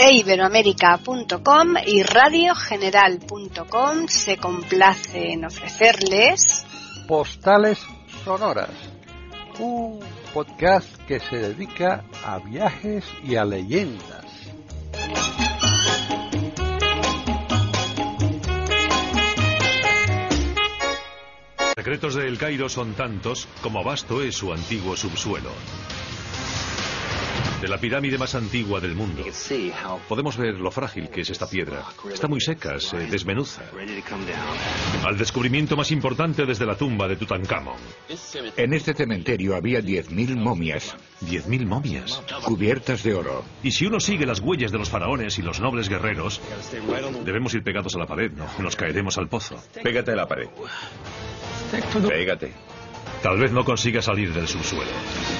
iberoamerica.com y radiogeneral.com se complace en ofrecerles Postales Sonoras, un podcast que se dedica a viajes y a leyendas. Los secretos de El Cairo son tantos como vasto es su antiguo subsuelo. De la pirámide más antigua del mundo, podemos ver lo frágil que es esta piedra. Está muy seca, se desmenuza. Al descubrimiento más importante desde la tumba de Tutankamón. En este cementerio había 10.000 momias. 10.000 momias. Cubiertas de oro. Y si uno sigue las huellas de los faraones y los nobles guerreros, debemos ir pegados a la pared, ¿no? Nos caeremos al pozo. Pégate a la pared. Pégate. Tal vez no consiga salir del subsuelo.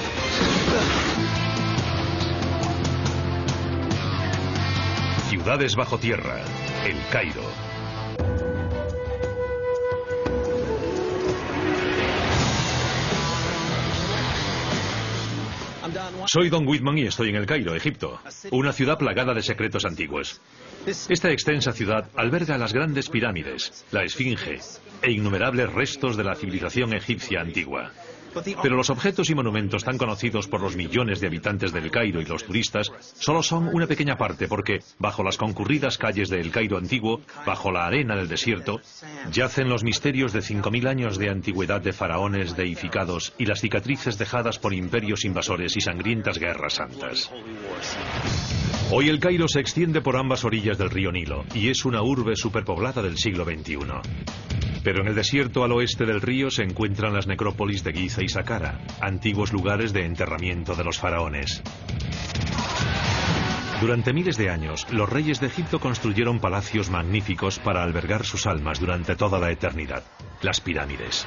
Ciudades bajo tierra, El Cairo. Soy Don Whitman y estoy en El Cairo, Egipto, una ciudad plagada de secretos antiguos. Esta extensa ciudad alberga las grandes pirámides, la Esfinge e innumerables restos de la civilización egipcia antigua. Pero los objetos y monumentos tan conocidos por los millones de habitantes del Cairo y los turistas solo son una pequeña parte porque, bajo las concurridas calles de El Cairo antiguo, bajo la arena del desierto, yacen los misterios de 5.000 años de antigüedad de faraones deificados y las cicatrices dejadas por imperios invasores y sangrientas guerras santas. Hoy El Cairo se extiende por ambas orillas del río Nilo y es una urbe superpoblada del siglo XXI. Pero en el desierto al oeste del río se encuentran las necrópolis de Giza y Saqqara, antiguos lugares de enterramiento de los faraones. Durante miles de años, los reyes de Egipto construyeron palacios magníficos para albergar sus almas durante toda la eternidad, las pirámides.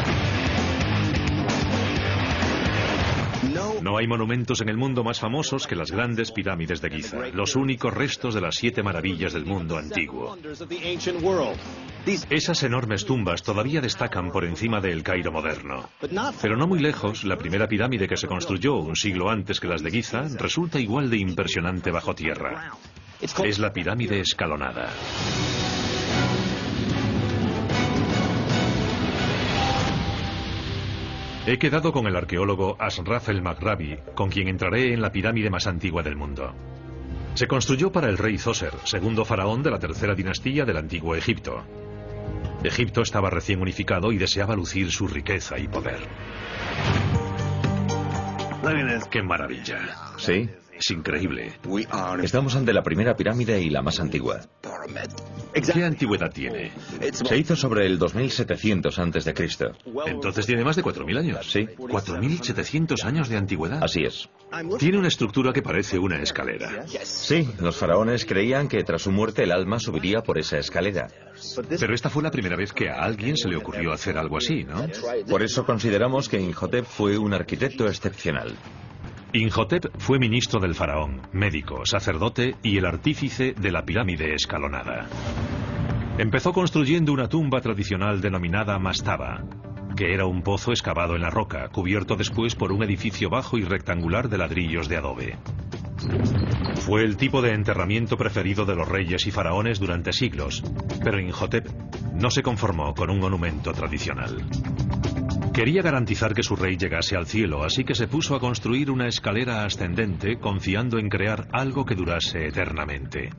No hay monumentos en el mundo más famosos que las grandes pirámides de Giza, los únicos restos de las 7 maravillas del mundo antiguo. Esas enormes tumbas todavía destacan por encima de El Cairo moderno. Pero no muy lejos, la primera pirámide que se construyó un siglo antes que las de Giza resulta igual de impresionante bajo tierra. Es la pirámide escalonada. He quedado con el arqueólogo Ashraf el-Maghrabi, con quien entraré en la pirámide más antigua del mundo. Se construyó para el rey Zoser, segundo faraón de la tercera dinastía del antiguo Egipto. Egipto estaba recién unificado y deseaba lucir su riqueza y poder. ¡Qué maravilla! ¿Sí? Es increíble. Estamos ante la primera pirámide y la más antigua. ¿Qué antigüedad tiene? Se hizo sobre el 2700 a.C. Entonces tiene más de 4.000 años. Sí. 4.700 años de antigüedad. Así es. Tiene una estructura que parece una escalera. Sí, los faraones creían que tras su muerte el alma subiría por esa escalera. Pero esta fue la primera vez que a alguien se le ocurrió hacer algo así, ¿no? Por eso consideramos que Imhotep fue un arquitecto excepcional. Imhotep fue ministro del faraón, médico, sacerdote y el artífice de la pirámide escalonada. Empezó construyendo una tumba tradicional denominada mastaba, que era un pozo excavado en la roca, cubierto después por un edificio bajo y rectangular de ladrillos de adobe. Fue el tipo de enterramiento preferido de los reyes y faraones durante siglos, pero Imhotep no se conformó con un monumento tradicional. Quería garantizar que su rey llegase al cielo, así que se puso a construir una escalera ascendente, confiando en crear algo que durase eternamente.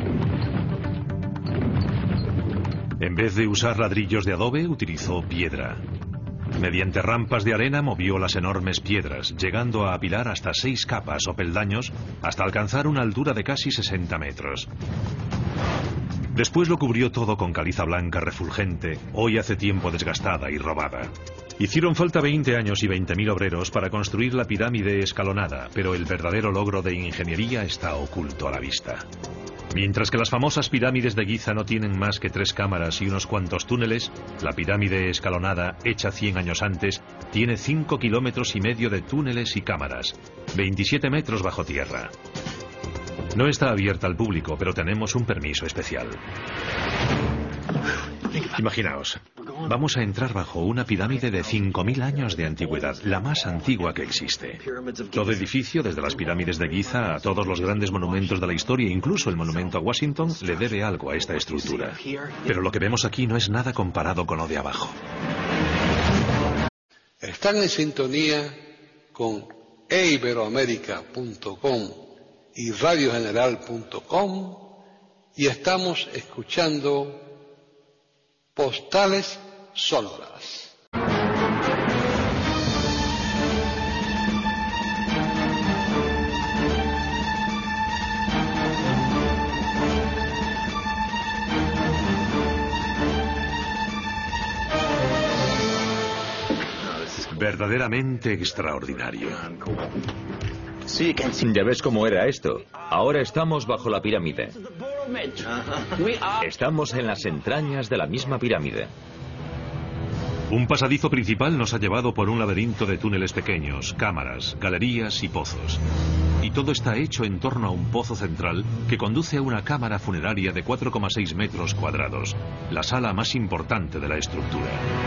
En vez de usar ladrillos de adobe, utilizó piedra. Mediante rampas de arena movió las enormes piedras, llegando a apilar hasta 6 capas o peldaños, hasta alcanzar una altura de casi 60 metros. Después lo cubrió todo con caliza blanca refulgente, hoy hace tiempo desgastada y robada. Hicieron falta 20 años y 20.000 obreros para construir la pirámide escalonada, pero el verdadero logro de ingeniería está oculto a la vista. Mientras que las famosas pirámides de Giza no tienen más que 3 cámaras y unos cuantos túneles, la pirámide escalonada, hecha 100 años antes, tiene 5,5 kilómetros de túneles y cámaras, 27 metros bajo tierra. No está abierta al público, pero tenemos un permiso especial. Imaginaos, Vamos a entrar bajo una pirámide de 5.000 años de antigüedad, la más antigua que existe. Todo edificio, desde las pirámides de Giza a todos los grandes monumentos de la historia, incluso el monumento a Washington, le debe algo a esta estructura. Pero lo que vemos aquí no es nada comparado con lo de abajo. Están en sintonía con eiberoamerica.com y radiogeneral.com y estamos escuchando Postales Sonoras. Verdaderamente extraordinario. Ya ves cómo era esto. Ahora estamos bajo la pirámide. Estamos en las entrañas de la misma pirámide. Un pasadizo principal nos ha llevado por un laberinto de túneles pequeños, cámaras, galerías y pozos. Y todo está hecho en torno a un pozo central que conduce a una cámara funeraria de 4,6 metros cuadrados, la sala más importante de la estructura.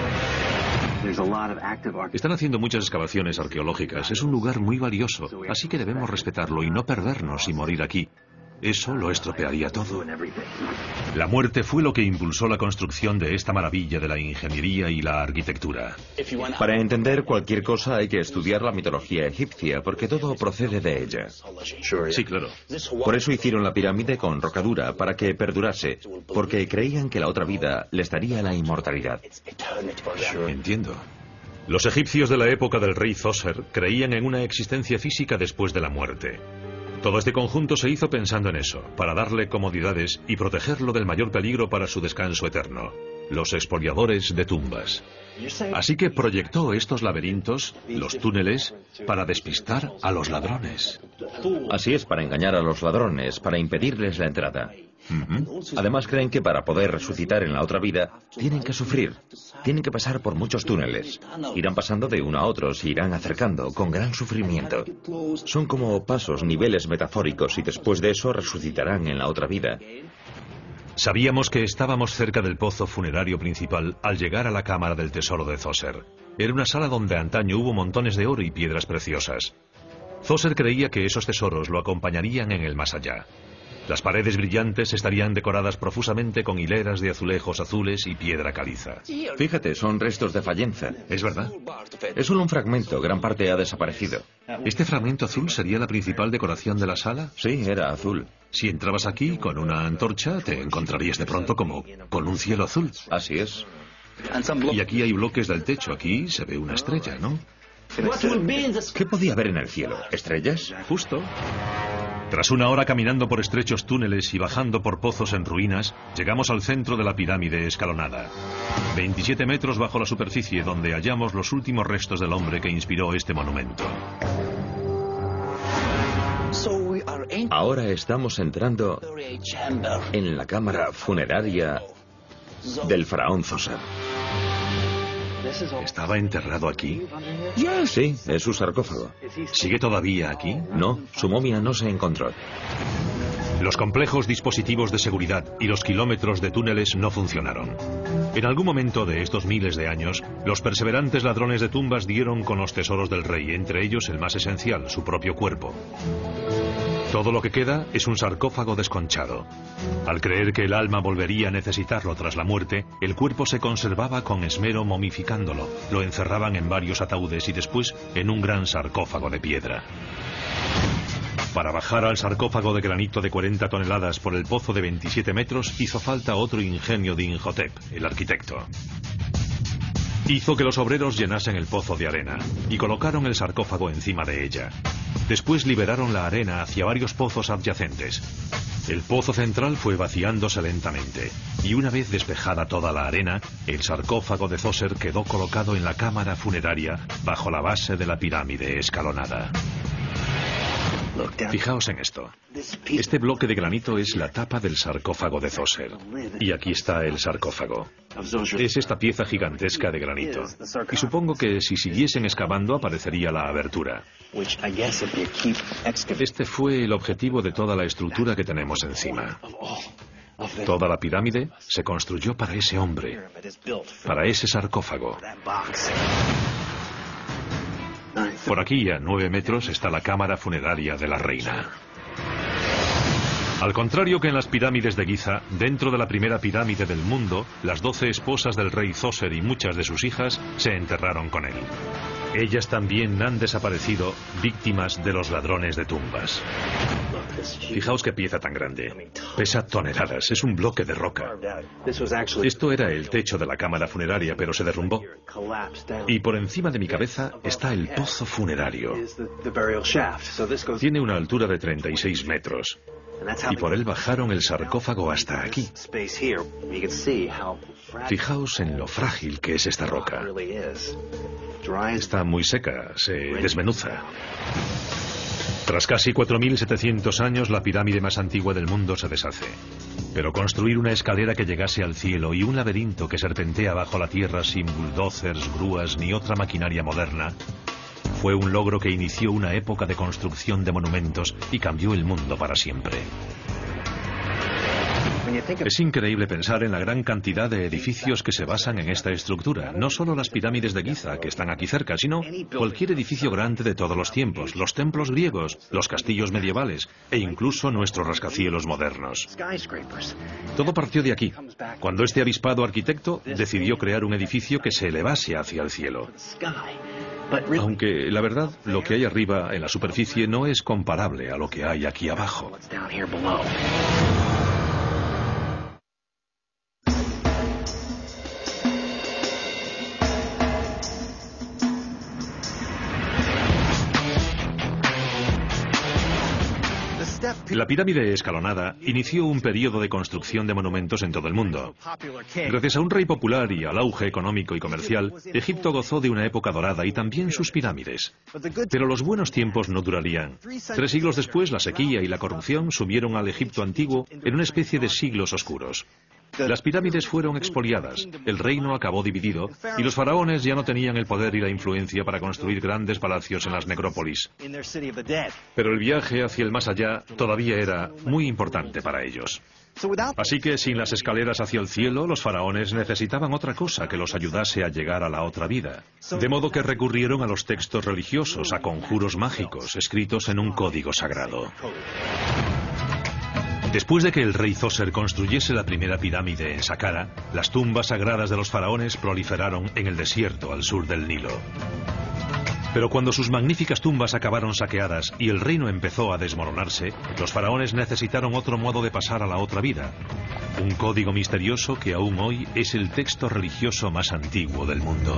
Están haciendo muchas excavaciones arqueológicas. Es un lugar muy valioso, así que debemos respetarlo y no perdernos y morir aquí. Eso lo estropearía todo. La muerte fue lo que impulsó la construcción de esta maravilla de la ingeniería y la arquitectura. Para entender cualquier cosa hay que estudiar la mitología egipcia, porque todo procede de ella. Sí, claro. Por eso hicieron la pirámide con roca dura, para que perdurase, porque creían que la otra vida les daría la inmortalidad. Entiendo. Los egipcios de la época del rey Zoser creían en una existencia física después de la muerte. Todo este conjunto se hizo pensando en eso, para darle comodidades y protegerlo del mayor peligro para su descanso eterno, los expoliadores de tumbas. Así que proyectó estos laberintos, los túneles, para despistar a los ladrones. Así es, para engañar a los ladrones, para impedirles la entrada. Además creen que para poder resucitar en la otra vida tienen que sufrir, tienen que pasar por muchos túneles. Irán pasando de uno a otro, se irán acercando con gran sufrimiento. Son como pasos, niveles metafóricos, y después de eso resucitarán en la otra vida. Sabíamos que estábamos cerca del pozo funerario principal al llegar a la cámara del tesoro de Zoser. Era una sala donde antaño hubo montones de oro y piedras preciosas. Zoser creía que esos tesoros lo acompañarían en el más allá. Las paredes brillantes estarían decoradas profusamente con hileras de azulejos azules y piedra caliza. Fíjate, son restos de fayenza. ¿Es verdad? Es solo un fragmento, gran parte ha desaparecido. ¿Este fragmento azul sería la principal decoración de la sala? Sí, era azul. Si entrabas aquí con una antorcha, te encontrarías de pronto como con un cielo azul. Así es. Y aquí hay bloques del techo. Aquí se ve una estrella, ¿no? ¿Qué podía haber en el cielo? ¿Estrellas? Justo. Tras una hora caminando por estrechos túneles y bajando por pozos en ruinas, llegamos al centro de la pirámide escalonada. 27 metros bajo la superficie, donde hallamos los últimos restos del hombre que inspiró este monumento. Ahora estamos entrando en la cámara funeraria del faraón Zoser. ¿Estaba enterrado aquí? Sí, es su sarcófago. ¿Sigue todavía aquí? No, su momia no se encontró. Los complejos dispositivos de seguridad y los kilómetros de túneles no funcionaron. En algún momento de estos miles de años, los perseverantes ladrones de tumbas dieron con los tesoros del rey, entre ellos el más esencial, su propio cuerpo. Todo lo que queda es un sarcófago desconchado. Al creer que el alma volvería a necesitarlo tras la muerte, el cuerpo se conservaba con esmero momificándolo. Lo encerraban en varios ataúdes y después en un gran sarcófago de piedra. Para bajar al sarcófago de granito de 40 toneladas por el pozo de 27 metros hizo falta otro ingenio de Imhotep, el arquitecto. Hizo que los obreros llenasen el pozo de arena y colocaron el sarcófago encima de ella. Después liberaron la arena hacia varios pozos adyacentes. El pozo central fue vaciándose lentamente y una vez despejada toda la arena, el sarcófago de Zoser quedó colocado en la cámara funeraria bajo la base de la pirámide escalonada. Fijaos en esto. Este bloque de granito es la tapa del sarcófago de Zoser. Y aquí está el sarcófago. Es esta pieza gigantesca de granito. Y supongo que si siguiesen excavando aparecería la abertura. Este fue el objetivo de toda la estructura que tenemos encima. Toda la pirámide se construyó para ese hombre, para ese sarcófago. Por aquí, a 9 metros, está la cámara funeraria de la reina. Al contrario que en las pirámides de Giza, dentro de la primera pirámide del mundo, las 12 esposas del rey Zoser y muchas de sus hijas se enterraron con él. Ellas también han desaparecido, víctimas de los ladrones de tumbas. Fijaos qué pieza tan grande. Pesa toneladas, es un bloque de roca. Esto era el techo de la cámara funeraria, pero se derrumbó. Y por encima de mi cabeza está el pozo funerario. Tiene una altura de 36 metros. Y por él bajaron el sarcófago hasta aquí. Fijaos en lo frágil que es esta roca. Está muy seca, se desmenuza. Tras casi 4.700 años, la pirámide más antigua del mundo se deshace. Pero construir una escalera que llegase al cielo y un laberinto que serpentea bajo la tierra sin bulldozers, grúas ni otra maquinaria moderna fue un logro que inició una época de construcción de monumentos y cambió el mundo para siempre. Es increíble pensar en la gran cantidad de edificios que se basan en esta estructura. No solo las pirámides de Giza, que están aquí cerca, sino cualquier edificio grande de todos los tiempos, los templos griegos, los castillos medievales e incluso nuestros rascacielos modernos. Todo partió de aquí, cuando este avispado arquitecto decidió crear un edificio que se elevase hacia el cielo. Aunque, la verdad, lo que hay arriba en la superficie no es comparable a lo que hay aquí abajo. La pirámide escalonada inició un periodo de construcción de monumentos en todo el mundo. Gracias a un rey popular y al auge económico y comercial, Egipto gozó de una época dorada y también sus pirámides. Pero los buenos tiempos no durarían. 3 siglos después, la sequía y la corrupción sumieron al Egipto antiguo en una especie de siglos oscuros. Las pirámides fueron expoliadas, el reino acabó dividido y los faraones ya no tenían el poder y la influencia para construir grandes palacios en las necrópolis. Pero el viaje hacia el más allá todavía era muy importante para ellos. Así que sin las escaleras hacia el cielo, los faraones necesitaban otra cosa que los ayudase a llegar a la otra vida. De modo que recurrieron a los textos religiosos, a conjuros mágicos escritos en un código sagrado. Después de que el rey Zoser construyese la primera pirámide en Saqqara, las tumbas sagradas de los faraones proliferaron en el desierto al sur del Nilo. Pero cuando sus magníficas tumbas acabaron saqueadas y el reino empezó a desmoronarse, los faraones necesitaron otro modo de pasar a la otra vida. Un código misterioso que aún hoy es el texto religioso más antiguo del mundo.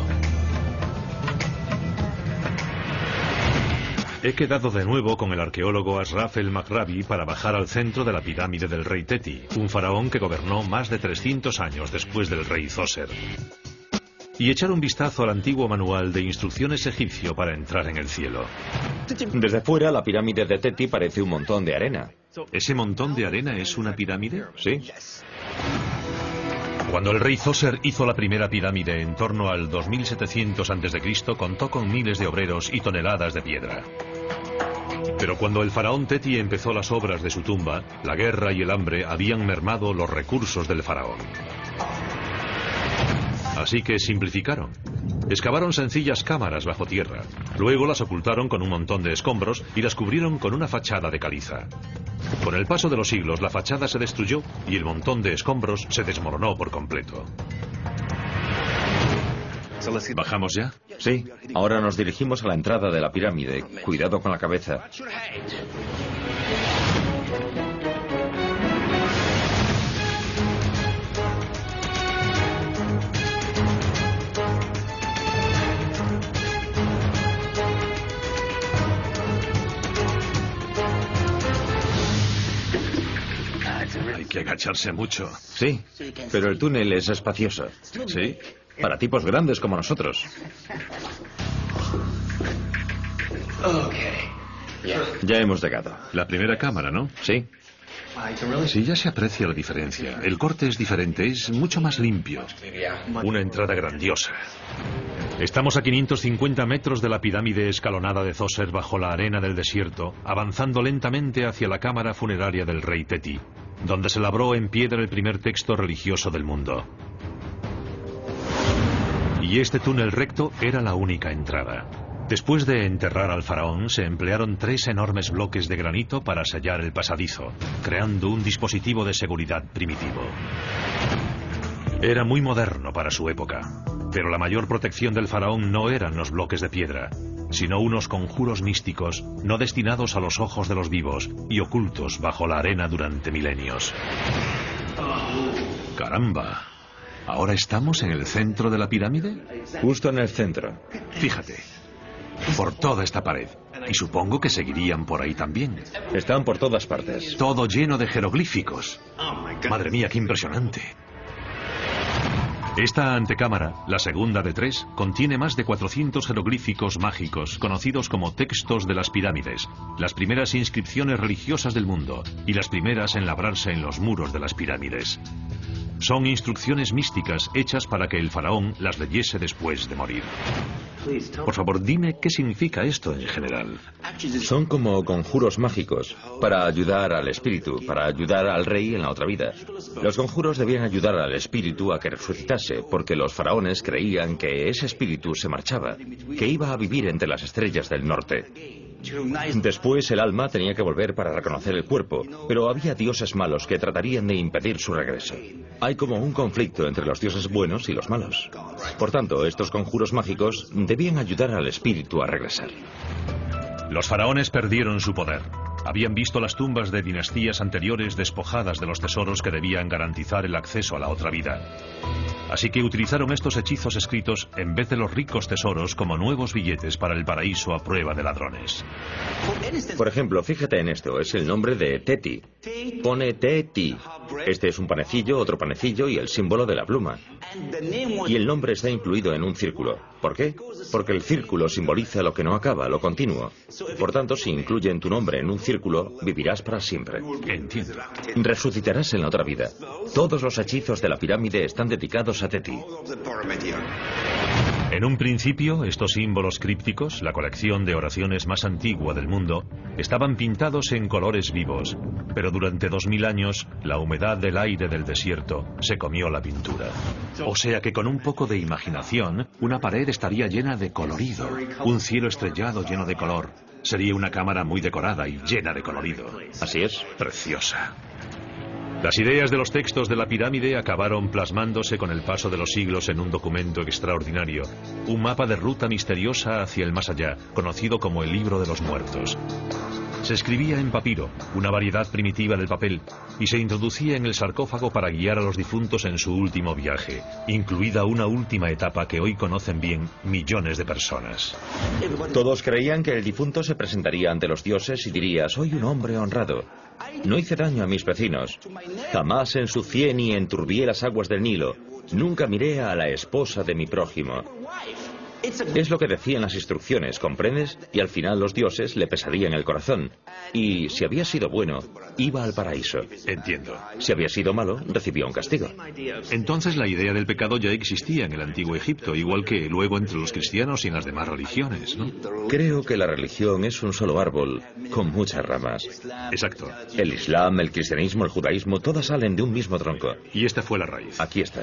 He quedado de nuevo con el arqueólogo Ashraf el-Maghrabi para bajar al centro de la pirámide del rey Teti, un faraón que gobernó más de 300 años después del rey Zoser. Y echar un vistazo al antiguo manual de instrucciones egipcio para entrar en el cielo. Desde fuera, la pirámide de Teti parece un montón de arena. ¿Ese montón de arena es una pirámide? Sí. Cuando el rey Zoser hizo la primera pirámide en torno al 2700 a.C., contó con miles de obreros y toneladas de piedra. Pero cuando el faraón Teti empezó las obras de su tumba, la guerra y el hambre habían mermado los recursos del faraón. Así que simplificaron. Excavaron sencillas cámaras bajo tierra, luego las ocultaron con un montón de escombros y las cubrieron con una fachada de caliza. Con el paso de los siglos, la fachada se destruyó y el montón de escombros se desmoronó por completo. ¿Bajamos ya? Sí. Ahora nos dirigimos a la entrada de la pirámide. Cuidado con la cabeza. Hay que agacharse mucho. Sí, pero el túnel es espacioso. ¿Sí? Para tipos grandes como nosotros. Ya hemos llegado. La primera cámara, ¿no? Sí. Sí, ya se aprecia la diferencia. El corte es diferente, es mucho más limpio. Una entrada grandiosa. Estamos a 550 metros de la pirámide escalonada de Zoser bajo la arena del desierto, avanzando lentamente hacia la cámara funeraria del rey Teti. donde se labró en piedra el primer texto religioso del mundo. Y este túnel recto era la única entrada. Después de enterrar al faraón, se emplearon 3 enormes bloques de granito para sellar el pasadizo, creando un dispositivo de seguridad primitivo. Era muy moderno para su época, pero la mayor protección del faraón no eran los bloques de piedra, sino unos conjuros místicos no destinados a los ojos de los vivos y ocultos bajo la arena durante milenios. ¡Caramba! ¿Ahora estamos en el centro de la pirámide? Justo en el centro. Fíjate, por toda esta pared. Y supongo que seguirían por ahí también. Están por todas partes. Todo lleno de jeroglíficos. Madre mía, qué impresionante. Esta antecámara, la segunda de 3, contiene más de 400 jeroglíficos mágicos, conocidos como textos de las pirámides, las primeras inscripciones religiosas del mundo y las primeras en labrarse en los muros de las pirámides. Son instrucciones místicas hechas para que el faraón las leyese después de morir. Por favor, dime qué significa esto en general. Son como conjuros mágicos para ayudar al espíritu, para ayudar al rey en la otra vida. Los conjuros debían ayudar al espíritu a que resucitase, porque los faraones creían que ese espíritu se marchaba, que iba a vivir entre las estrellas del norte. Después el alma tenía que volver para reconocer el cuerpo, pero había dioses malos que tratarían de impedir su regreso. Hay como un conflicto entre los dioses buenos y los malos. Por tanto, estos conjuros mágicos debían ayudar al espíritu a regresar. Los faraones perdieron su poder. Habían visto las tumbas de dinastías anteriores despojadas de los tesoros que debían garantizar el acceso a la otra vida. Así que utilizaron estos hechizos escritos en vez de los ricos tesoros como nuevos billetes para el paraíso a prueba de ladrones. Por ejemplo, fíjate en esto, es el nombre de Teti. Pone Teti. Este es un panecillo, otro panecillo y el símbolo de la pluma. Y el nombre está incluido en un círculo. ¿Por qué? Porque el círculo simboliza lo que no acaba, lo continuo. Por tanto, si incluyen tu nombre en un círculo, vivirás para siempre. Entiendo. Resucitarás en la otra vida. Todos los hechizos de la pirámide están dedicados a Teti. En un principio, estos símbolos crípticos, la colección de oraciones más antigua del mundo, estaban pintados en colores vivos, pero durante 2000 años, la humedad del aire del desierto se comió la pintura. O sea que con un poco de imaginación, una pared estaría llena de colorido, un cielo estrellado lleno de color. Sería una cámara muy decorada y llena de colorido. Así es. Preciosa. Las ideas de los textos de la pirámide acabaron plasmándose con el paso de los siglos en un documento extraordinario, un mapa de ruta misteriosa hacia el más allá, conocido como el Libro de los Muertos. Se escribía en papiro, una variedad primitiva del papel, y se introducía en el sarcófago para guiar a los difuntos en su último viaje, incluida una última etapa que hoy conocen bien millones de personas. Todos creían que el difunto se presentaría ante los dioses y diría: soy un hombre honrado. No hice daño a mis vecinos. Jamás ensucié ni enturbié las aguas del Nilo. Nunca miré a la esposa de mi prójimo. Es lo que decían las instrucciones, ¿comprendes? Y al final los dioses le pesarían el corazón. Y si había sido bueno, iba al paraíso. Entiendo. Si había sido malo, recibía un castigo. Entonces la idea del pecado ya existía en el antiguo Egipto, igual que luego entre los cristianos y en las demás religiones, ¿no? Creo que la religión es un solo árbol, con muchas ramas. Exacto. El Islam, el cristianismo, el judaísmo, todas salen de un mismo tronco. Y esta fue la raíz. Aquí está.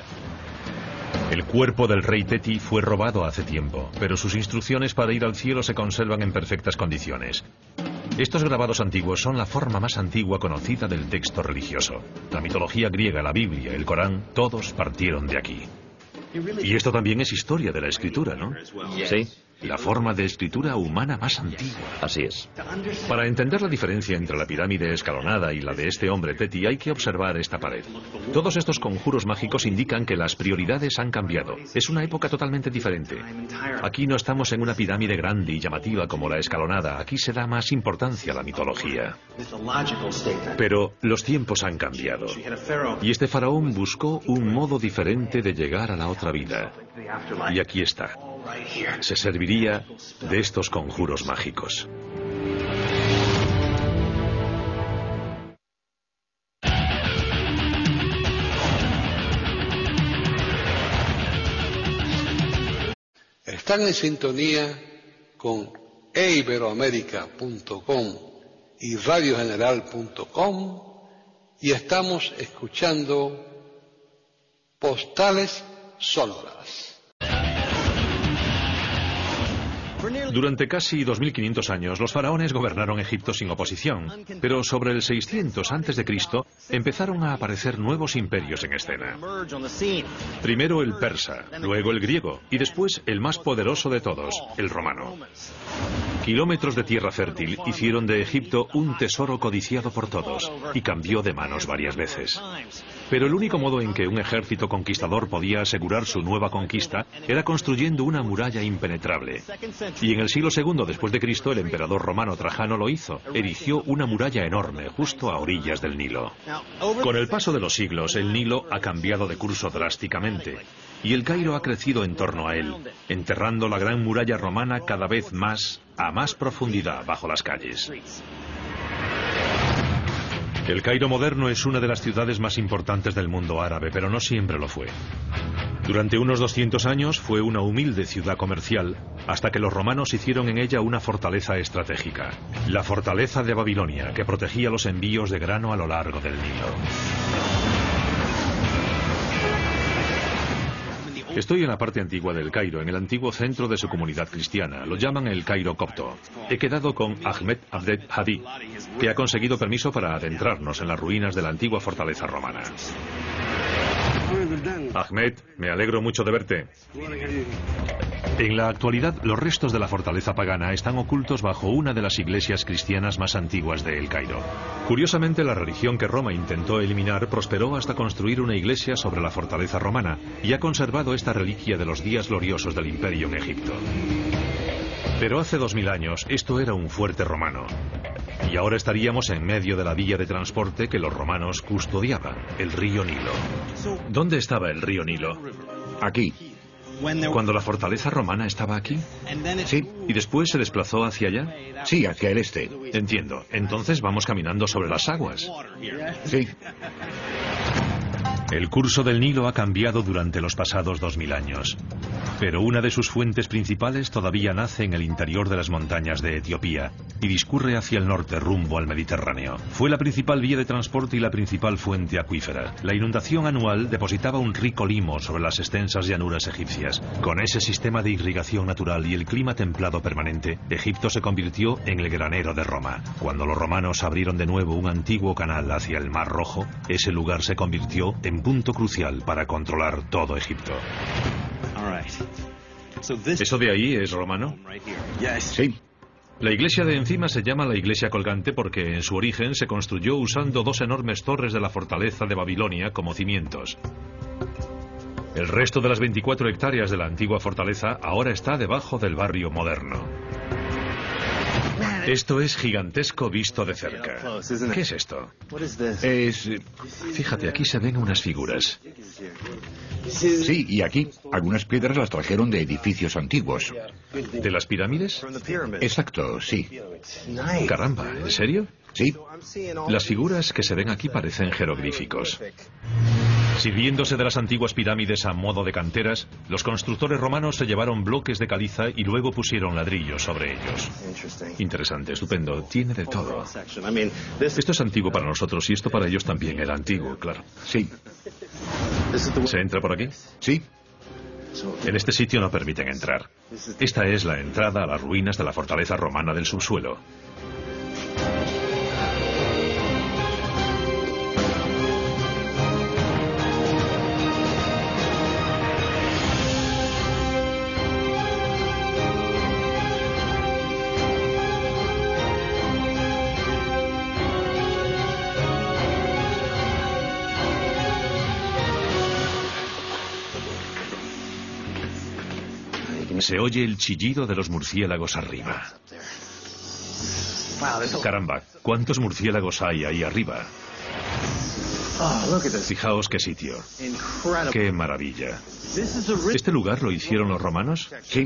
El cuerpo del rey Teti fue robado hace tiempo, pero sus instrucciones para ir al cielo se conservan en perfectas condiciones. Estos grabados antiguos son la forma más antigua conocida del texto religioso. La mitología griega, la Biblia, el Corán, todos partieron de aquí. Y esto también es historia de la escritura, ¿no? Sí. La forma de escritura humana más antigua. Así es. Para entender la diferencia entre la pirámide escalonada y la de este hombre Teti, hay que observar esta pared. Todos estos conjuros mágicos indican que las prioridades han cambiado. Es una época totalmente diferente. Aquí no estamos en una pirámide grande y llamativa como la escalonada. Aquí se da más importancia a la mitología. Pero los tiempos han cambiado. Y este faraón buscó un modo diferente de llegar a la otra vida. Y aquí está. Se serviría de estos conjuros mágicos. Están en sintonía con eiberoamerica.com y radiogeneral.com y estamos escuchando Postales Sonoras. Durante casi 2500 años, los faraones gobernaron Egipto sin oposición, pero sobre el 600 a.C. empezaron a aparecer nuevos imperios en escena. Primero el persa, luego el griego y después el más poderoso de todos, el romano. Kilómetros de tierra fértil hicieron de Egipto un tesoro codiciado por todos y cambió de manos varias veces. Pero el único modo en que un ejército conquistador podía asegurar su nueva conquista era construyendo una muralla impenetrable. Y en el siglo II después de Cristo, el emperador romano Trajano lo hizo. Erigió una muralla enorme justo a orillas del Nilo. Con el paso de los siglos, el Nilo ha cambiado de curso drásticamente. Y el Cairo ha crecido en torno a él, enterrando la gran muralla romana cada vez más a más profundidad bajo las calles. El Cairo moderno es una de las ciudades más importantes del mundo árabe, pero no siempre lo fue. Durante unos 200 años fue una humilde ciudad comercial, hasta que los romanos hicieron en ella una fortaleza estratégica, la fortaleza de Babilonia, que protegía los envíos de grano a lo largo del Nilo. Estoy en la parte antigua del Cairo, en el antiguo centro de su comunidad cristiana. Lo llaman el Cairo copto. He quedado con Ahmed Abdel Hadi, que ha conseguido permiso para adentrarnos en las ruinas de la antigua fortaleza romana. Ahmed, me alegro mucho de verte. En la actualidad, los restos de la fortaleza pagana están ocultos bajo una de las iglesias cristianas más antiguas de El Cairo. Curiosamente, la religión que Roma intentó eliminar prosperó hasta construir una iglesia sobre la fortaleza romana y ha conservado esta reliquia de los días gloriosos del imperio en Egipto. Pero hace 2000 años esto era un fuerte romano. Y ahora estaríamos en medio de la vía de transporte que los romanos custodiaban, el río Nilo. ¿Dónde estaba el río Nilo? Aquí. ¿Cuando la fortaleza romana estaba aquí? Sí. ¿Y después se desplazó hacia allá? Sí, hacia el este. Entiendo. Entonces vamos caminando sobre las aguas. Sí. El curso del Nilo ha cambiado durante los pasados 2000 años. Pero una de sus fuentes principales todavía nace en el interior de las montañas de Etiopía y discurre hacia el norte rumbo al Mediterráneo. Fue la principal vía de transporte y la principal fuente acuífera. La inundación anual depositaba un rico limo sobre las extensas llanuras egipcias. Con ese sistema de irrigación natural y el clima templado permanente, Egipto se convirtió en el granero de Roma. Cuando los romanos abrieron de nuevo un antiguo canal hacia el Mar Rojo, ese lugar se convirtió en punto crucial para controlar todo Egipto. ¿Eso de ahí es romano? Sí. La iglesia de encima se llama la iglesia colgante porque en su origen se construyó usando dos enormes torres de la fortaleza de Babilonia como cimientos. El resto de las 24 hectáreas de la antigua fortaleza ahora está debajo del barrio moderno. Esto es gigantesco visto de cerca. ¿Qué es esto? Fíjate, aquí se ven unas figuras. Sí, y aquí algunas piedras las trajeron de edificios antiguos. ¿De las pirámides? Exacto, sí. Caramba, ¿en serio? Sí. Las figuras que se ven aquí parecen jeroglíficos. Sirviéndose de las antiguas pirámides a modo de canteras, los constructores romanos se llevaron bloques de caliza y luego pusieron ladrillos sobre ellos. Interesante, estupendo, tiene de todo. Esto es antiguo para nosotros y esto para ellos también era antiguo, claro. Sí. ¿Se entra por aquí? Sí. En este sitio no permiten entrar. Esta es la entrada a las ruinas de la fortaleza romana del subsuelo. Se oye el chillido de los murciélagos arriba. Caramba, ¿cuántos murciélagos hay ahí arriba? Fijaos qué sitio. ¡Qué maravilla! ¿Este lugar lo hicieron los romanos? Sí.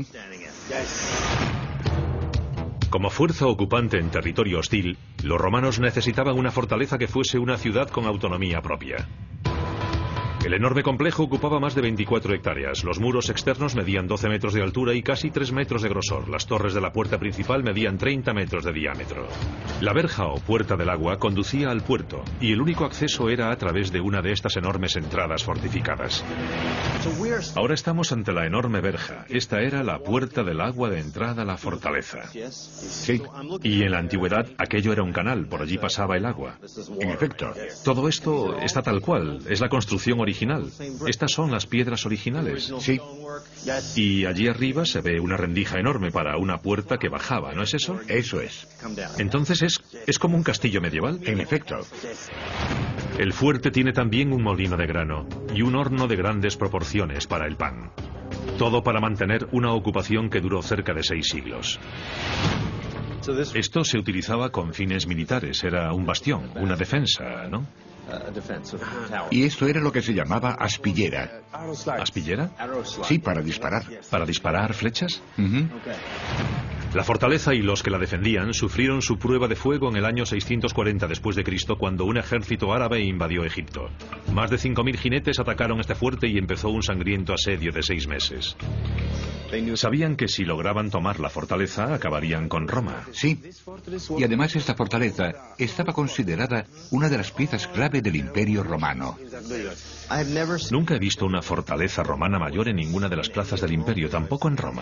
Como fuerza ocupante en territorio hostil, los romanos necesitaban una fortaleza que fuese una ciudad con autonomía propia. El enorme complejo ocupaba más de 24 hectáreas. Los muros externos medían 12 metros de altura y casi 3 metros de grosor. Las torres de la puerta principal medían 30 metros de diámetro. La verja o puerta del agua conducía al puerto y el único acceso era a través de una de estas enormes entradas fortificadas. Ahora estamos ante la enorme verja. Esta era la puerta del agua de entrada a la fortaleza. Sí, Y en la antigüedad aquello era un canal, por allí pasaba el agua. en efecto. Todo esto está tal cual, es la construcción original. Estas son las piedras originales. Sí, Y allí arriba se ve una rendija enorme para una puerta que bajaba, ¿no es eso? eso es. Entonces es como un castillo medieval. En efecto. El fuerte tiene también un molino de grano y un horno de grandes proporciones para el pan. Todo para mantener una ocupación que duró cerca de 6 siglos. Esto se utilizaba con fines militares, era un bastión, una defensa, ¿no? Y esto era lo que se llamaba aspillera. ¿Aspillera? Sí, para disparar. ¿Para disparar flechas? Ujú. La fortaleza y los que la defendían sufrieron su prueba de fuego en el año 640 después de Cristo, cuando un ejército árabe invadió Egipto. Más de 5.000 jinetes atacaron este fuerte y empezó un sangriento asedio de 6 meses. Sabían que si lograban tomar la fortaleza acabarían con Roma. Sí. Y además esta fortaleza estaba considerada una de las piezas clave del Imperio Romano. Nunca he visto una fortaleza romana mayor en ninguna de las plazas del imperio, tampoco en Roma.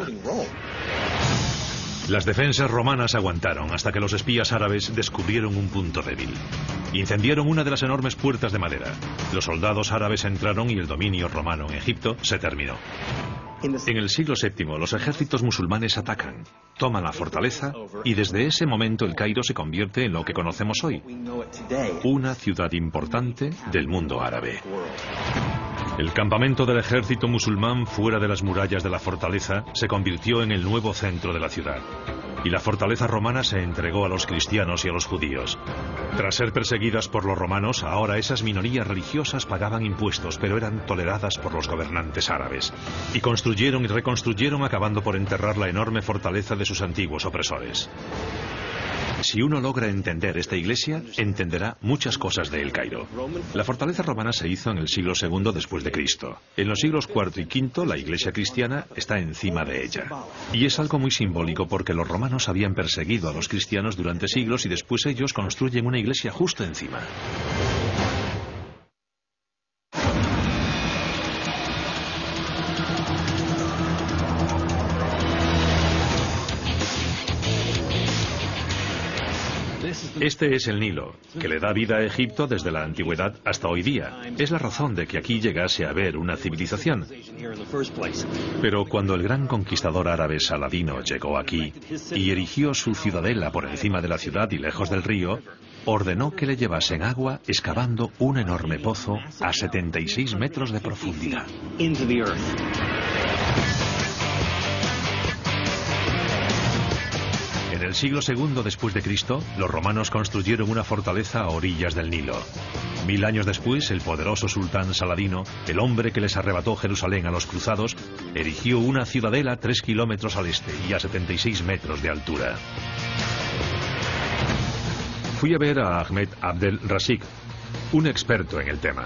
Las defensas romanas aguantaron hasta que los espías árabes descubrieron un punto débil. Incendiaron una de las enormes puertas de madera. Los soldados árabes entraron y el dominio romano en Egipto se terminó. En el siglo VII, los ejércitos musulmanes atacan, toman la fortaleza y desde ese momento el Cairo se convierte en lo que conocemos hoy, una ciudad importante del mundo árabe. El campamento del ejército musulmán fuera de las murallas de la fortaleza se convirtió en el nuevo centro de la ciudad. Y la fortaleza romana se entregó a los cristianos y a los judíos. Tras ser perseguidas por los romanos, ahora esas minorías religiosas pagaban impuestos, pero eran toleradas por los gobernantes árabes. Y construyeron y reconstruyeron, acabando por enterrar la enorme fortaleza de sus antiguos opresores. Si uno logra entender esta iglesia, entenderá muchas cosas de El Cairo. La fortaleza romana se hizo en el siglo II después de Cristo. En los siglos IV y V, la iglesia cristiana está encima de ella. Y es algo muy simbólico porque los romanos habían perseguido a los cristianos durante siglos y después ellos construyen una iglesia justo encima. Este es el Nilo, que le da vida a Egipto desde la antigüedad hasta hoy día. Es la razón de que aquí llegase a haber una civilización. Pero cuando el gran conquistador árabe Saladino llegó aquí y erigió su ciudadela por encima de la ciudad y lejos del río, ordenó que le llevasen agua excavando un enorme pozo a 76 metros de profundidad. En el siglo II después de Cristo, los romanos construyeron una fortaleza a orillas del Nilo. 1000 años después, el poderoso sultán Saladino, el hombre que les arrebató Jerusalén a los cruzados, erigió una ciudadela 3 kilómetros al este y a 76 metros de altura. Fui a ver a Ahmed Abdel Rashid, un experto en el tema.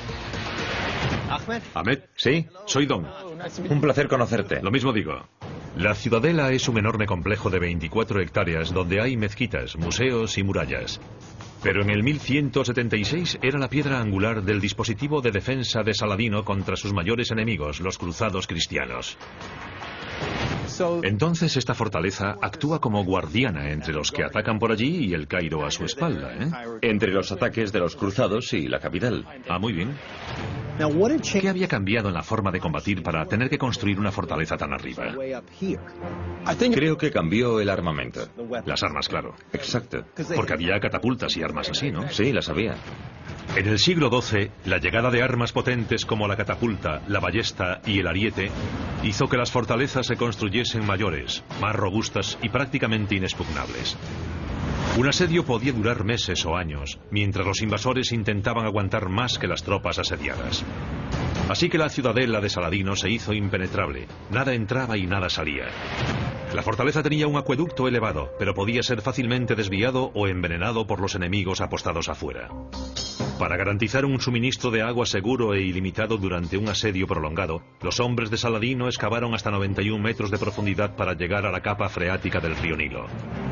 Ahmed, ¿Sí? soy Don. Un placer conocerte. Lo mismo digo. La ciudadela es un enorme complejo de 24 hectáreas donde hay mezquitas, museos y murallas. Pero en el 1176 era la piedra angular del dispositivo de defensa de Saladino contra sus mayores enemigos, los cruzados cristianos. Entonces esta fortaleza actúa como guardiana entre los que atacan por allí y el Cairo a su espalda, ¿eh? Entre los ataques de los cruzados y la capital. Ah, muy bien. ¿Qué había cambiado en la forma de combatir para tener que construir una fortaleza tan arriba? Creo que cambió el armamento. Las armas, claro. Exacto. Porque había catapultas y armas así, ¿no? Sí, las había. En el siglo XII, la llegada de armas potentes como la catapulta, la ballesta y el ariete hizo que las fortalezas se construyesen mayores, más robustas y prácticamente inexpugnables. Un asedio podía durar meses o años, mientras los invasores intentaban aguantar más que las tropas asediadas. Así que la ciudadela de Saladino se hizo impenetrable. Nada entraba y nada salía. La fortaleza tenía un acueducto elevado, pero podía ser fácilmente desviado o envenenado por los enemigos apostados afuera. Para garantizar un suministro de agua seguro e ilimitado durante un asedio prolongado, los hombres de Saladino excavaron hasta 91 metros de profundidad para llegar a la capa freática del río Nilo.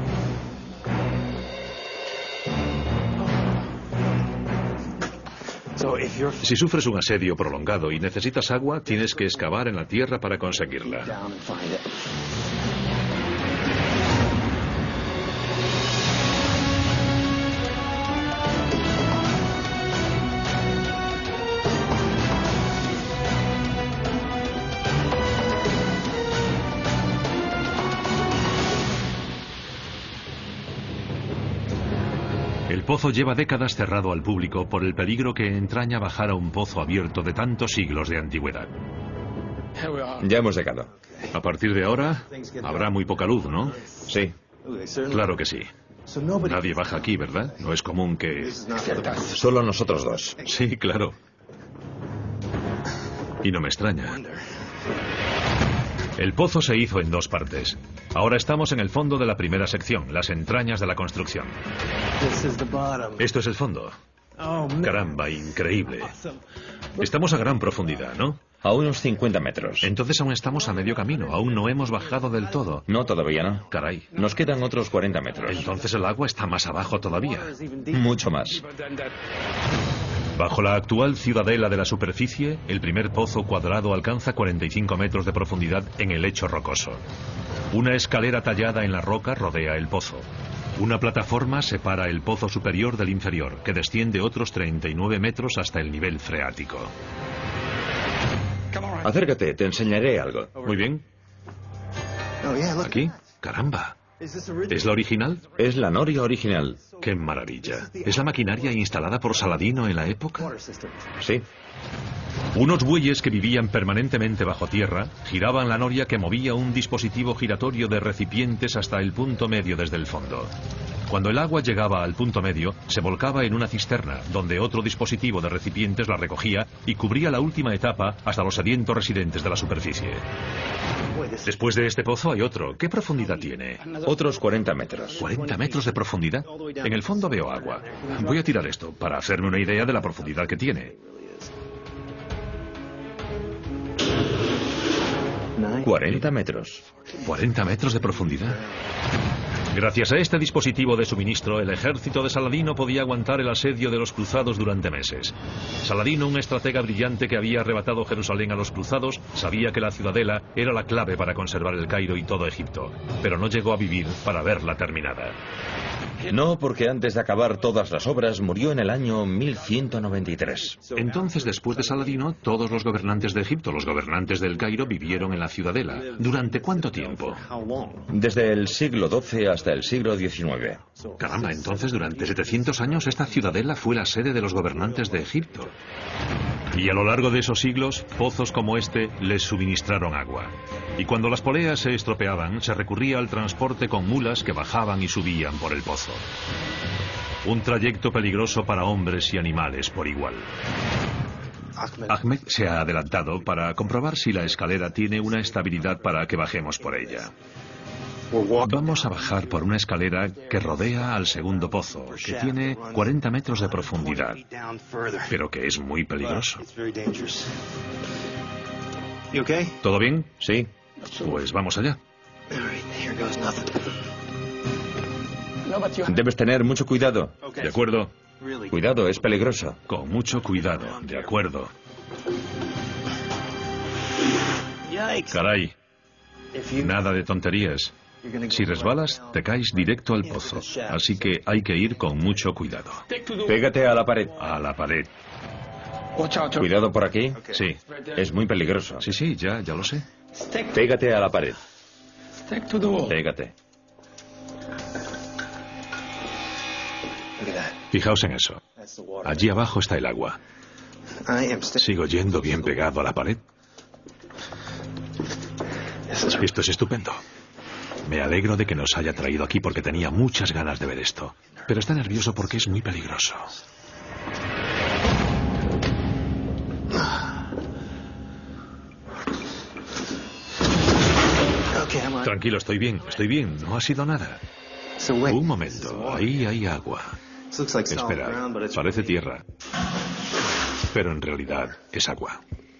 Si sufres un asedio prolongado y necesitas agua, tienes que excavar en la tierra para conseguirla. El pozo lleva décadas cerrado al público por el peligro que entraña bajar a un pozo abierto de tantos siglos de antigüedad. Ya hemos llegado. A partir de ahora, habrá muy poca luz, ¿no? Sí. Claro que sí. Nadie baja aquí, ¿verdad? No es común que... Solo nosotros dos. Sí, claro. Y no me extraña. El pozo se hizo en 2 partes. Ahora estamos en el fondo de la primera sección, las entrañas de la construcción. Esto es el fondo. Caramba, increíble. Estamos a gran profundidad, ¿no? A unos 50 metros. Entonces aún estamos a medio camino, aún no hemos bajado del todo. No, todavía no. Caray. Nos quedan otros 40 metros. Entonces el agua está más abajo todavía. Mucho más. Bajo la actual ciudadela de la superficie, el primer pozo cuadrado alcanza 45 metros de profundidad en el lecho rocoso. Una escalera tallada en la roca rodea el pozo. Una plataforma separa el pozo superior del inferior, que desciende otros 39 metros hasta el nivel freático. Acércate, te enseñaré algo. Muy bien. ¿Aquí? Caramba. ¿Es la original? Es la noria original. ¡Qué maravilla! ¿Es la maquinaria instalada por Saladino en la época? Sí. Unos bueyes que vivían permanentemente bajo tierra giraban la noria que movía un dispositivo giratorio de recipientes hasta el punto medio desde el fondo. Cuando el agua llegaba al punto medio, se volcaba en una cisterna, donde otro dispositivo de recipientes la recogía y cubría la última etapa hasta los sedientos residentes de la superficie. Después de este pozo hay otro. ¿Qué profundidad tiene? Otros 40 metros. ¿40 metros de profundidad? En el fondo veo agua. Voy a tirar esto para hacerme una idea de la profundidad que tiene. 40 metros. 40 metros de profundidad. Gracias a este dispositivo de suministro, el ejército de Saladino podía aguantar el asedio de los cruzados durante meses. Saladino, un estratega brillante que había arrebatado Jerusalén a los cruzados, sabía que la ciudadela era la clave para conservar el Cairo y todo Egipto, pero no llegó a vivir para verla terminada. No, porque antes de acabar todas las obras murió en el año 1193. Entonces, después de Saladino, todos los gobernantes de Egipto, los gobernantes del Cairo, vivieron en la ciudadela. ¿Durante cuánto tiempo? Desde el siglo XII hasta el siglo XIX. Caramba, entonces durante 700 años esta ciudadela fue la sede de los gobernantes de Egipto. Y a lo largo de esos siglos, pozos como este les suministraron agua. Y cuando las poleas se estropeaban, se recurría al transporte con mulas que bajaban y subían por el pozo. Un trayecto peligroso para hombres y animales por igual. Ahmed se ha adelantado para comprobar si la escalera tiene una estabilidad para que bajemos por ella. Vamos a bajar por una escalera que rodea al segundo pozo, que tiene 40 metros de profundidad, pero que es muy peligroso. ¿Todo bien? Sí. Pues vamos allá. Debes tener mucho cuidado. ¿De acuerdo? Cuidado, es peligroso. Con mucho cuidado, de acuerdo. Caray, nada de tonterías. Si resbalas, te caes directo al pozo. Así que hay que ir con mucho cuidado. Pégate a la pared. A la pared. Cuidado por aquí. Sí. Es muy peligroso. Sí, ya lo sé. Pégate a la pared. Pégate. Fijaos en eso. Allí abajo está el agua. Sigo yendo bien pegado a la pared. Esto es estupendo. Me alegro de que nos haya traído aquí porque tenía muchas ganas de ver esto. Pero está nervioso porque es muy peligroso. Tranquilo, estoy bien, no ha sido nada. Un momento, ahí hay agua. Espera, parece tierra, pero en realidad es agua.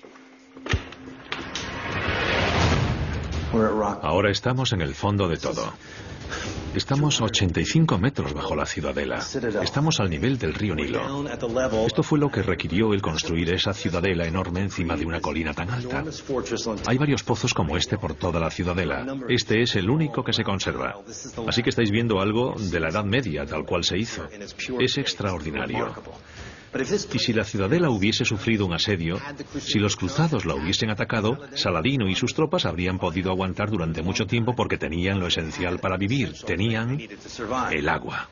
Ahora estamos en el fondo de todo. Estamos a 85 metros bajo la ciudadela. Estamos al nivel del río Nilo. Esto fue lo que requirió el construir esa ciudadela enorme encima de una colina tan alta. Hay varios pozos como este por toda la ciudadela. Este es el único que se conserva. Así que estáis viendo algo de la Edad Media tal cual se hizo. Es extraordinario. Y si la ciudadela hubiese sufrido un asedio, si los cruzados la hubiesen atacado, Saladino y sus tropas habrían podido aguantar durante mucho tiempo porque tenían lo esencial para vivir. Tenían el agua.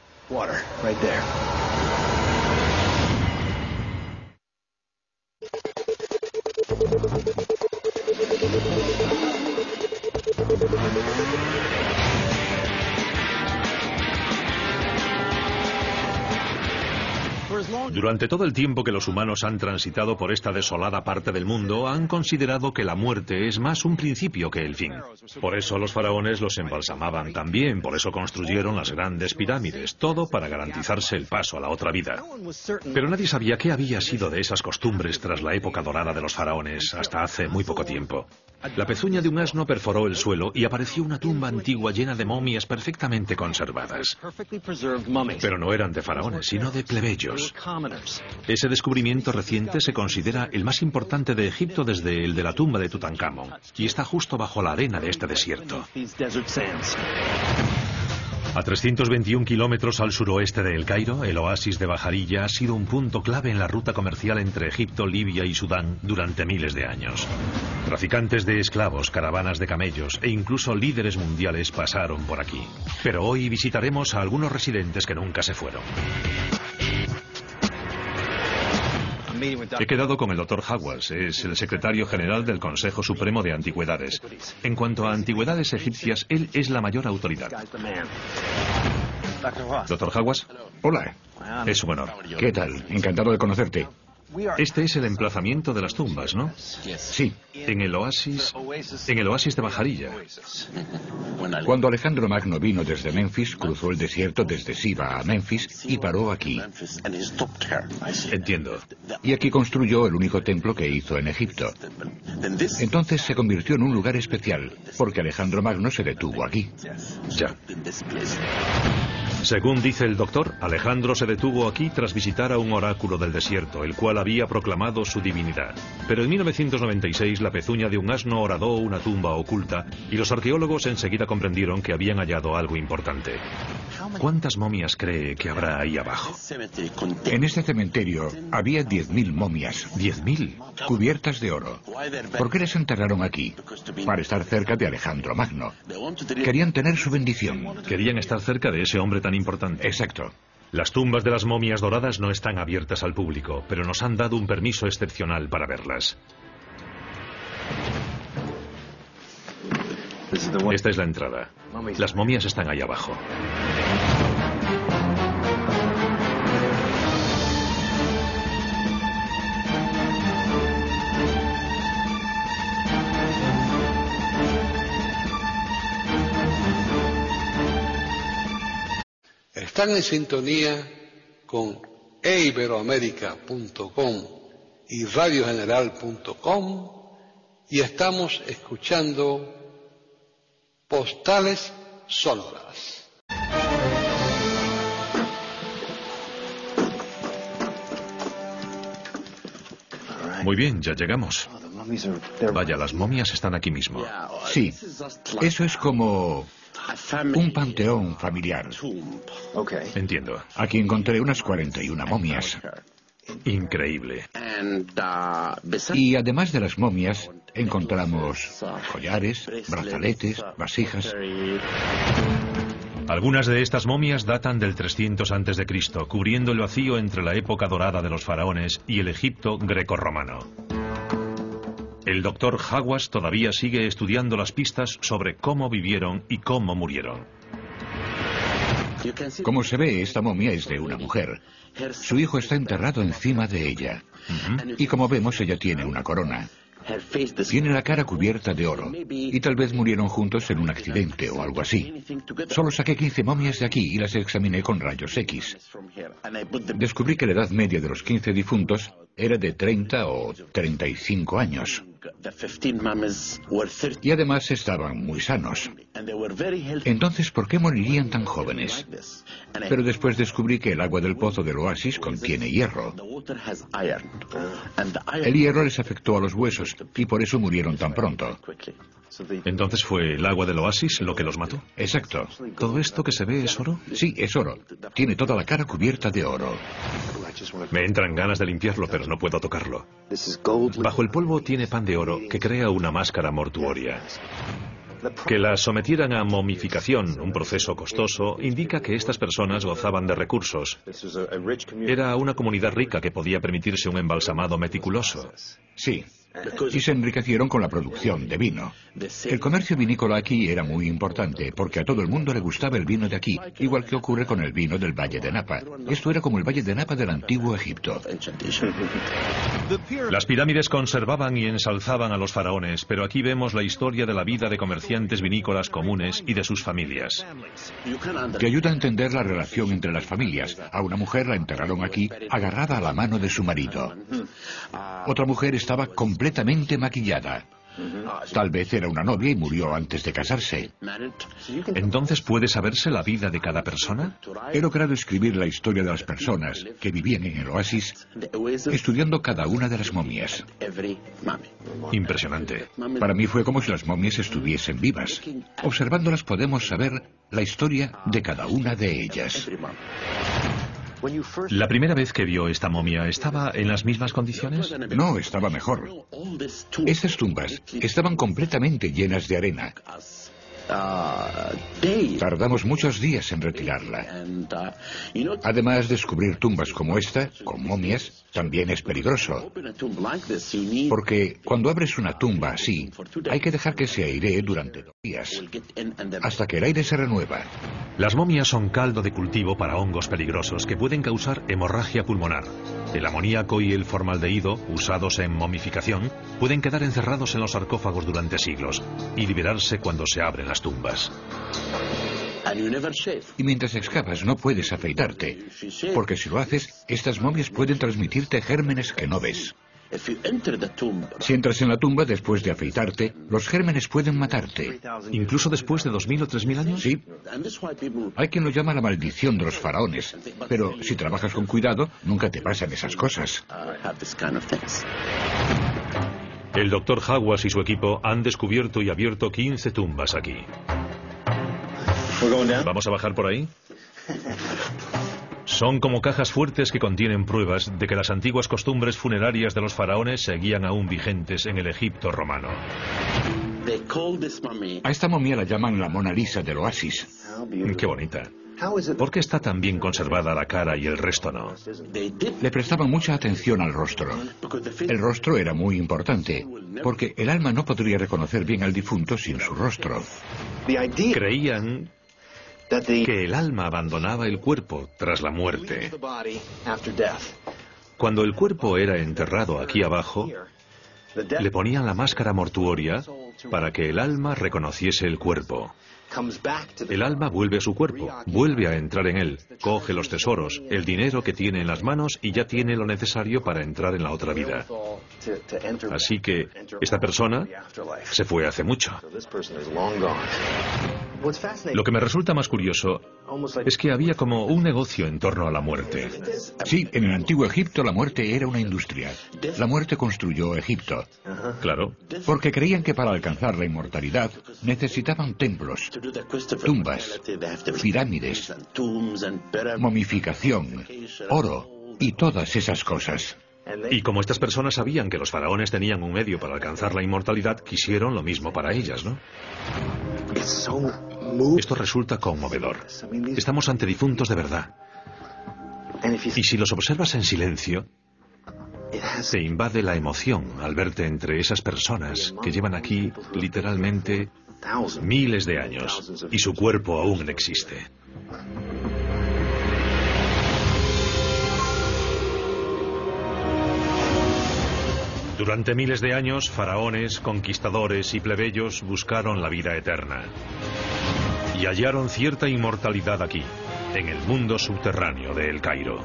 Durante todo el tiempo que los humanos han transitado por esta desolada parte del mundo, han considerado que la muerte es más un principio que el fin. Por eso los faraones los embalsamaban también, por eso construyeron las grandes pirámides, todo para garantizarse el paso a la otra vida. Pero nadie sabía qué había sido de esas costumbres tras la época dorada de los faraones, hasta hace muy poco tiempo. La pezuña de un asno perforó el suelo y apareció una tumba antigua llena de momias perfectamente conservadas. Pero no eran de faraones, sino de plebeyos. Ese descubrimiento reciente se considera el más importante de Egipto desde el de la tumba de Tutankamón, y está justo bajo la arena de este desierto. A 321 kilómetros al suroeste de El Cairo, el oasis de Bajarilla ha sido un punto clave en la ruta comercial entre Egipto, Libia y Sudán durante miles de años. Traficantes de esclavos, caravanas de camellos e incluso líderes mundiales pasaron por aquí. Pero hoy visitaremos a algunos residentes que nunca se fueron. He quedado con el Dr. Hawass, es el secretario general del Consejo Supremo de Antigüedades. En cuanto a antigüedades egipcias, él es la mayor autoridad. Dr. Hawass. Hola. Es un honor. ¿Qué tal? Encantado de conocerte. Este es el emplazamiento de las tumbas, ¿no? Sí. En el oasis de Bajarilla. Cuando Alejandro Magno vino desde Memphis, cruzó el desierto desde Siba a Memphis y paró aquí. Entiendo. Y aquí construyó el único templo que hizo en Egipto. Entonces se convirtió en un lugar especial, porque Alejandro Magno se detuvo aquí. Ya. Según dice el doctor, Alejandro se detuvo aquí tras visitar a un oráculo del desierto, el cual había proclamado su divinidad. Pero en 1996 la pezuña de un asno horadó una tumba oculta y los arqueólogos enseguida comprendieron que habían hallado algo importante. ¿Cuántas momias cree que habrá ahí abajo? En este cementerio había 10.000 momias. ¿10.000? Cubiertas de oro. ¿Por qué les enterraron aquí? Para estar cerca de Alejandro Magno. Querían tener su bendición. Querían estar cerca de ese hombre tan importante. Exacto. Las tumbas de las momias doradas no están abiertas al público, pero nos han dado un permiso excepcional para verlas. Esta es la entrada. Las momias están ahí abajo. Están en sintonía con eiberoamerica.com y radiogeneral.com y estamos escuchando Postales Sonoras. Muy bien, ya llegamos. Vaya, las momias están aquí mismo. Sí, eso es como un panteón familiar. Entiendo. Aquí encontré unas 41 momias. Increíble. Y además de las momias, encontramos collares, brazaletes, vasijas. Algunas de estas momias datan del 300 a.C., cubriendo el vacío entre la época dorada de los faraones y el Egipto grecorromano. El doctor Hawass todavía sigue estudiando las pistas sobre cómo vivieron y cómo murieron. Como se ve, esta momia es de una mujer. Su hijo está enterrado encima de ella. Y como vemos, ella tiene una corona. Tiene la cara cubierta de oro, y tal vez murieron juntos en un accidente o algo así. Solo saqué 15 momias de aquí y las examiné con rayos X. Descubrí que la edad media de los 15 difuntos era de 30 o 35 años. Y además estaban muy sanos. Entonces, ¿por qué morirían tan jóvenes? Pero después descubrí que el agua del pozo del oasis contiene hierro. El hierro les afectó a los huesos y por eso murieron tan pronto. ¿Entonces fue el agua del oasis lo que los mató? Exacto. ¿Todo esto que se ve es oro? Sí, es oro. Tiene toda la cara cubierta de oro. Me entran ganas de limpiarlo, pero no puedo tocarlo. Bajo el polvo tiene pan de oro que crea una máscara mortuoria. Que la sometieran a momificación, un proceso costoso, indica que estas personas gozaban de recursos. Era una comunidad rica que podía permitirse un embalsamado meticuloso. Sí. Y se enriquecieron con la producción de vino. El comercio vinícola aquí era muy importante porque a todo el mundo le gustaba el vino de aquí, igual que ocurre con el vino del Valle de Napa. Esto era como el Valle de Napa del antiguo Egipto. Las pirámides conservaban y ensalzaban a los faraones, pero aquí vemos la historia de la vida de comerciantes vinícolas comunes y de sus familias. Te ayuda a entender la relación entre las familias. A una mujer la enterraron aquí, agarrada a la mano de su marido. Otra mujer estaba completamente maquillada. Tal vez era una novia y murió antes de casarse. ¿Entonces puede saberse la vida de cada persona? He logrado escribir la historia de las personas que vivían en el oasis, estudiando cada una de las momias. Impresionante. Para mí fue como si las momias estuviesen vivas. Observándolas podemos saber la historia de cada una de ellas. ¿La primera vez que vio esta momia estaba en las mismas condiciones? No, estaba mejor. Estas tumbas estaban completamente llenas de arena. Tardamos muchos días en retirarla. Además, descubrir tumbas como esta, con momias, también es peligroso. Porque cuando abres una tumba así, hay que dejar que se airee durante 2 días, hasta que el aire se renueva. Las momias son caldo de cultivo para hongos peligrosos que pueden causar hemorragia pulmonar. El amoníaco y el formaldehído, usados en momificación, pueden quedar encerrados en los sarcófagos durante siglos y liberarse cuando se abren las tumbas. Y mientras excavas no puedes afeitarte, porque si lo haces, estas momias pueden transmitirte gérmenes que no ves. Si entras en la tumba después de afeitarte, los gérmenes pueden matarte. ¿Incluso después de 2000 o 3000 años? Sí. Hay quien lo llama la maldición de los faraones, pero si trabajas con cuidado, nunca te pasan esas cosas. El Dr. Hawass y su equipo han descubierto y abierto 15 tumbas aquí. ¿Vamos a bajar por ahí? Son como cajas fuertes que contienen pruebas de que las antiguas costumbres funerarias de los faraones seguían aún vigentes en el Egipto romano. A esta momia la llaman la Mona Lisa del oasis. Qué bonita. ¿Por qué está tan bien conservada la cara y el resto no? Le prestaban mucha atención al rostro. El rostro era muy importante, porque el alma no podría reconocer bien al difunto sin su rostro. Creían que el alma abandonaba el cuerpo tras la muerte. Cuando el cuerpo era enterrado aquí abajo, le ponían la máscara mortuoria para que el alma reconociese el cuerpo. El alma vuelve a su cuerpo, vuelve a entrar en él, coge los tesoros, el dinero que tiene en las manos y ya tiene lo necesario para entrar en la otra vida. Así que esta persona se fue hace mucho. Lo que me resulta más curioso es que había como un negocio en torno a la muerte. Sí, en el antiguo Egipto la muerte era una industria. La muerte construyó Egipto. Claro. Porque creían que para alcanzar la inmortalidad necesitaban templos, tumbas, pirámides, momificación, oro y todas esas cosas. Y como estas personas sabían que los faraones tenían un medio para alcanzar la inmortalidad, quisieron lo mismo para ellas, ¿no? Esto resulta conmovedor. Estamos ante difuntos de verdad. Y si los observas en silencio, te invade la emoción al verte entre esas personas que llevan aquí literalmente miles de años y su cuerpo aún existe. Durante miles de años, faraones, conquistadores y plebeyos buscaron la vida eterna. Y hallaron cierta inmortalidad aquí, en el mundo subterráneo de El Cairo.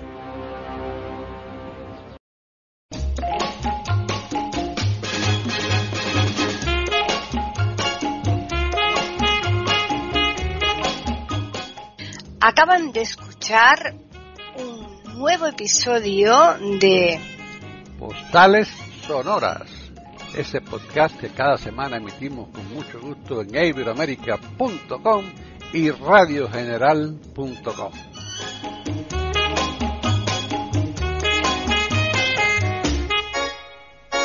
Acaban de escuchar un nuevo episodio de Postales Sonoras, ese podcast que cada semana emitimos con mucho gusto en iberoamerica.com y radiogeneral.com.